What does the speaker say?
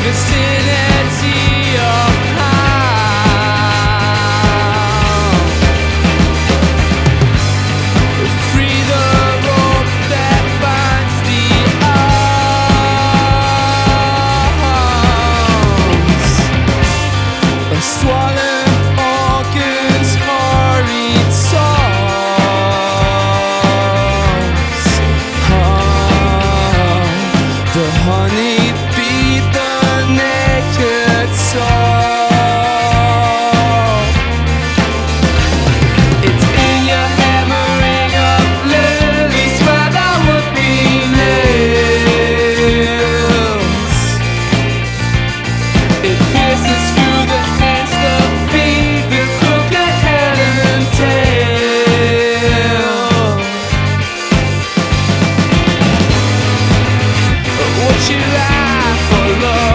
vicinity of harm. Free the rope that binds the arms. Swollen organs, hurried songs. The honey beat the naked soul. It's in your hammering of lilies where there would be nails. It pierces through the hands that feed the crooked head and tail. Would you lie for love?